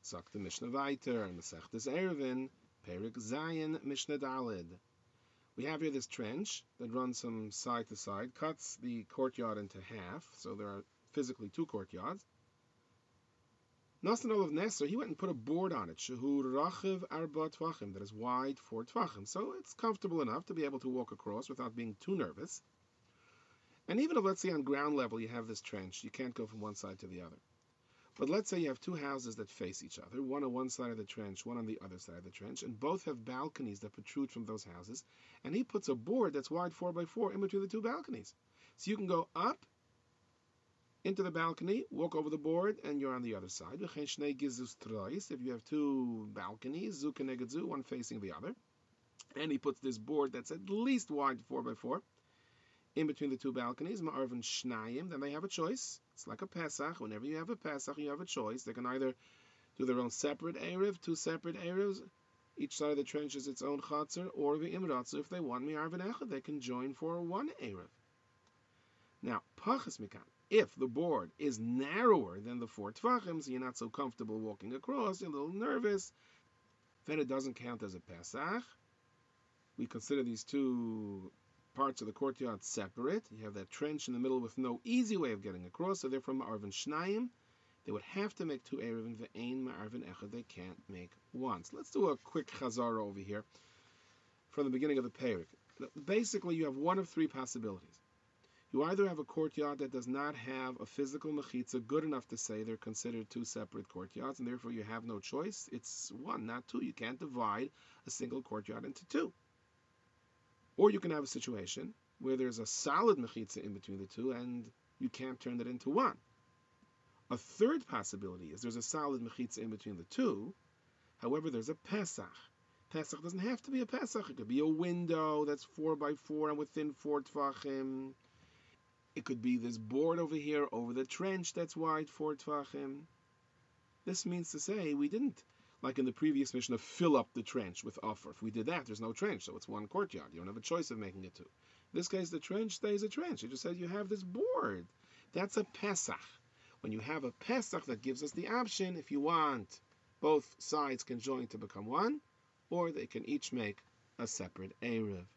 Sagt the Mishnah weiter, Masechtes Eruvin, Perik Zayin, Mishnah Dalid. We have here this trench that runs from side to side, cuts the courtyard into half, so there are physically two courtyards. Nasan Olav Nesser, he went and put a board on it, Shehu Rachiv Arba Tvachim, that is wide 4 Tvachim. So it's comfortable enough to be able to walk across without being too nervous. And even if, let's say, on ground level you have this trench, you can't go from one side to the other. But let's say you have two houses that face each other, one on one side of the trench, one on the other side of the trench, and both have balconies that protrude from those houses, and he puts a board that's wide 4 by 4 in between the two balconies. So you can go up into the balcony, walk over the board, and you're on the other side. If you have two balconies, one facing the other, and he puts this board that's at least wide 4 by 4 in between the two balconies, ma'arvin shnayim, then they have a choice. It's like a Pesach. Whenever you have a Pesach, you have a choice. They can either do their own separate Erev, two separate Erevs, each side of the trench is its own Chatzar, or the Imratzu, if they want mi'arvin echad, they can join for one Erev. Now, Pachas Mikan, if the board is narrower than the 4 Tvachim, so you're not so comfortable walking across, you're a little nervous, then it doesn't count as a Pesach. We consider these two parts of the courtyard separate. You have that trench in the middle with no easy way of getting across, so therefore Ma'arvin Shnayim, they would have to make two Erevin, Ve'ein Ma'arvin Echad, they can't make one. So let's do a quick Chazara over here from the beginning of the Perek. Basically, you have one of three possibilities. You either have a courtyard that does not have a physical mechitza good enough to say they're considered two separate courtyards, and therefore you have no choice. It's one, not two. You can't divide a single courtyard into two. Or you can have a situation where there's a solid mechitza in between the two, and you can't turn it into one. A third possibility is there's a solid mechitza in between the two, however there's a Pesach. Pesach doesn't have to be a Pesach. It could be a window that's 4 by 4 and within 4 Tvachim. It could be this board over here, over the trench that's wide 4 Tvachim. This means to say we didn't, like in the previous Mishnah, fill up the trench with offer. If we did that, there's no trench, so it's one courtyard. You don't have a choice of making it two. In this case, the trench stays a trench. It just says you have this board. That's a Pesach. When you have a Pesach, that gives us the option, if you want, both sides can join to become one, or they can each make a separate Erev.